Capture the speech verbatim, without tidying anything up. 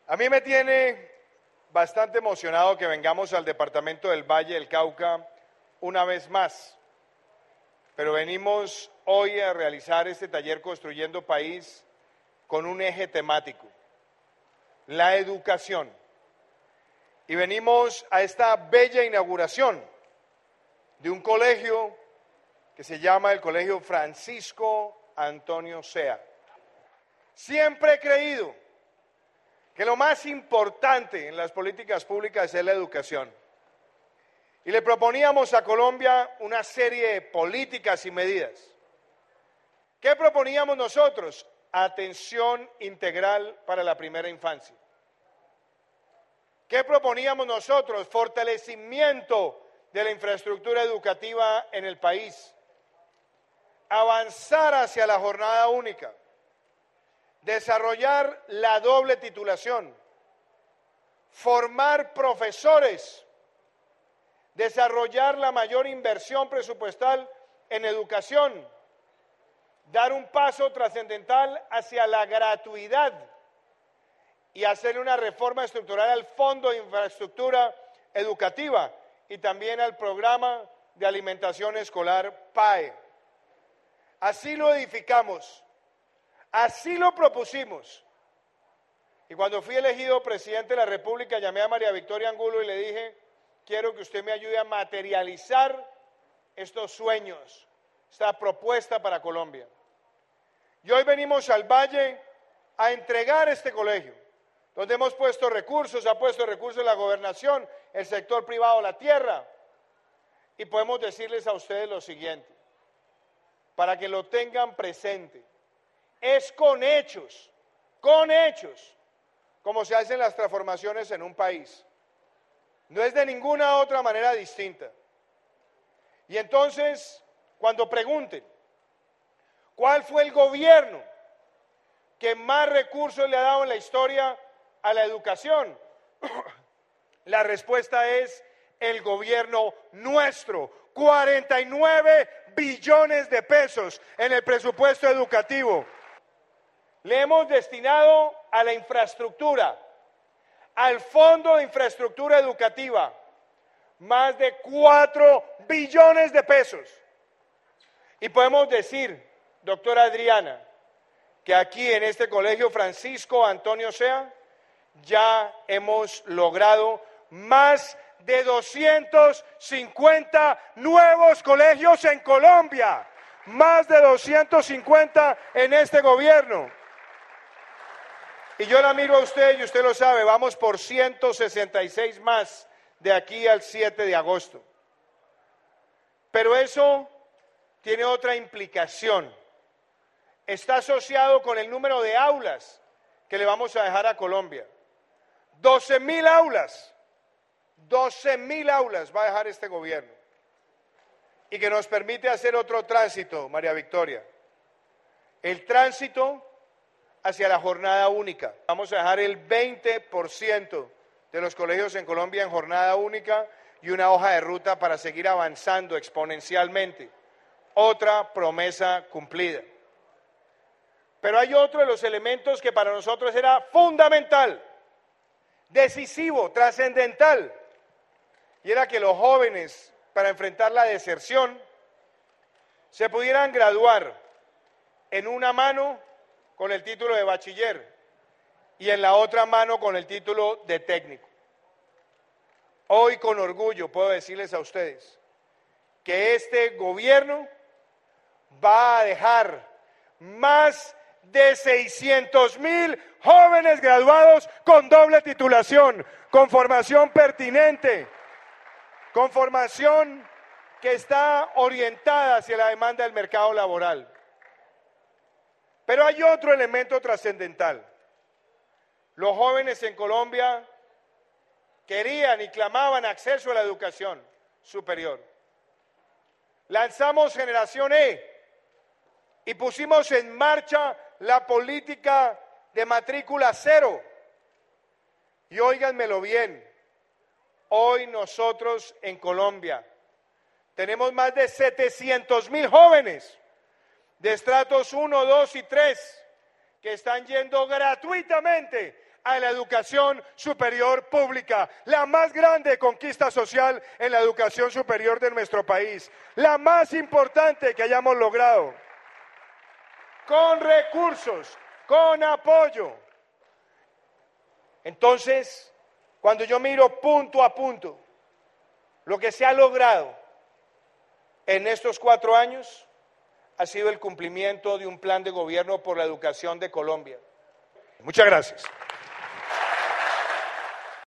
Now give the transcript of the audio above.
A mí me tiene bastante emocionado que vengamos al departamento del Valle del Cauca una vez más, pero venimos hoy a realizar este taller Construyendo País con un eje temático, la educación. Y venimos a esta bella inauguración de un colegio que se llama el Colegio Francisco Antonio Sea. Siempre he creído que lo más importante en las políticas públicas es la educación. Y le proponíamos a Colombia una serie de políticas y medidas. ¿Qué proponíamos nosotros? Atención integral para la primera infancia. ¿Qué proponíamos nosotros? Fortalecimiento de la infraestructura educativa en el país. Avanzar hacia la jornada única. Desarrollar la doble titulación, formar profesores, desarrollar la mayor inversión presupuestal en educación, dar un paso trascendental hacia la gratuidad y hacer una reforma estructural al Fondo de Infraestructura Educativa y también al Programa de Alimentación Escolar P A E. Así lo edificamos. Así lo propusimos. Y cuando fui elegido presidente de la República, llamé a María Victoria Angulo y le dije, quiero que usted me ayude a materializar estos sueños, esta propuesta para Colombia. Y hoy venimos al Valle a entregar este colegio, donde hemos puesto recursos, ha puesto recursos la gobernación, el sector privado, la tierra. Y podemos decirles a ustedes lo siguiente, para que lo tengan presente. Es con hechos, con hechos, como se hacen las transformaciones en un país. No es de ninguna otra manera distinta. Y entonces, cuando pregunten, ¿cuál fue el gobierno que más recursos le ha dado en la historia a la educación? La respuesta es el gobierno nuestro, cuarenta y nueve billones de pesos en el presupuesto educativo. Le hemos destinado a la infraestructura, al Fondo de Infraestructura Educativa, más de cuatro billones de pesos. Y podemos decir, doctora Adriana, que aquí en este Colegio Francisco Antonio Sea ya hemos logrado más de doscientos cincuenta nuevos colegios en Colombia, más de doscientos cincuenta en este gobierno. Y yo la miro a usted y usted lo sabe, vamos por ciento sesenta y seis más de aquí al siete de agosto. Pero eso tiene otra implicación. Está asociado con el número de aulas que le vamos a dejar a Colombia. doce mil aulas, doce mil aulas va a dejar este gobierno. Y que nos permite hacer otro tránsito, María Victoria. El tránsito hacia la jornada única. Vamos a dejar el veinte por ciento de los colegios en Colombia en jornada única y una hoja de ruta para seguir avanzando exponencialmente. Otra promesa cumplida. Pero hay otro de los elementos que para nosotros era fundamental, decisivo, trascendental, y era que los jóvenes, para enfrentar la deserción, se pudieran graduar en una mano con el título de bachiller y en la otra mano con el título de técnico. Hoy con orgullo puedo decirles a ustedes que este gobierno va a dejar más de seiscientos mil jóvenes graduados con doble titulación, con formación pertinente, con formación que está orientada hacia la demanda del mercado laboral. Pero hay otro elemento trascendental. Los jóvenes en Colombia querían y clamaban acceso a la educación superior. Lanzamos Generación E y pusimos en marcha la política de matrícula cero. Y óiganmelo bien, hoy nosotros en Colombia tenemos más de setecientos mil jóvenes de estratos uno, dos y tres que están yendo gratuitamente a la educación superior pública, la más grande conquista social en la educación superior de nuestro país, la más importante que hayamos logrado, con recursos, con apoyo. Entonces, cuando yo miro punto a punto lo que se ha logrado en estos cuatro años, ha sido el cumplimiento de un plan de gobierno por la educación de Colombia. Muchas gracias.